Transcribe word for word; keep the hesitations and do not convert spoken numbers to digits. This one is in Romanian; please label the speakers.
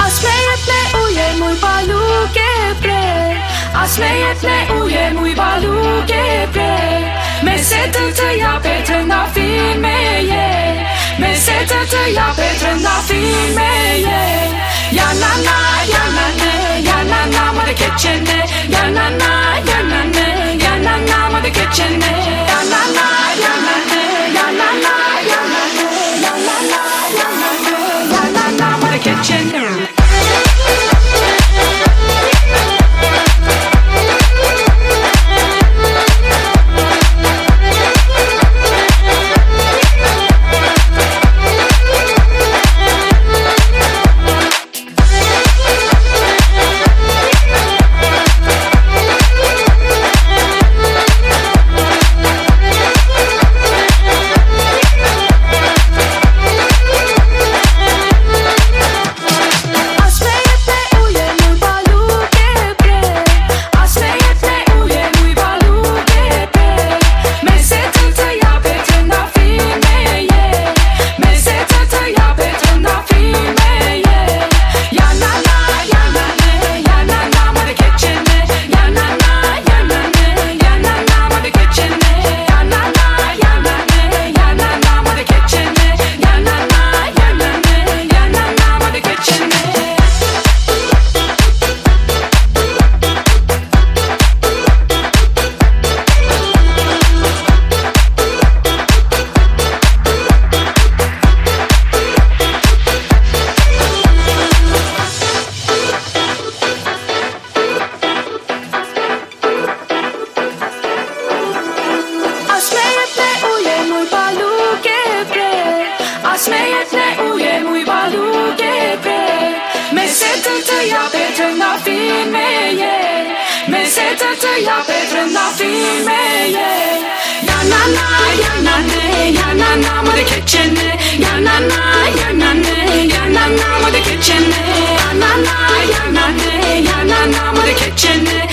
Speaker 1: Asmejt me uje muj palu ke pre Asmejt me uje muj palu ke pre Me setën të japet rënda fin me je Me setën të japet rënda fin me je Ja na na, ja na ne, ja na na ma dhe keqene Ja na na, ja na ne, ja na na ma dhe keqene Ja na na, ja na ne, ja na na, ja na ne Ja na na, ja na ne, ja na na ma dhe keqene Asmejt me uje muj balu ke pre Me setën të japet rënda fin me je Me setën të japet rënda fin me je Ja na na, ja na ne, ja na na ma dhe keqene Ja na na, ja na ne, ja na na ma dhe keqene Ja na na, ja na ne, ja na na ma dhe keqene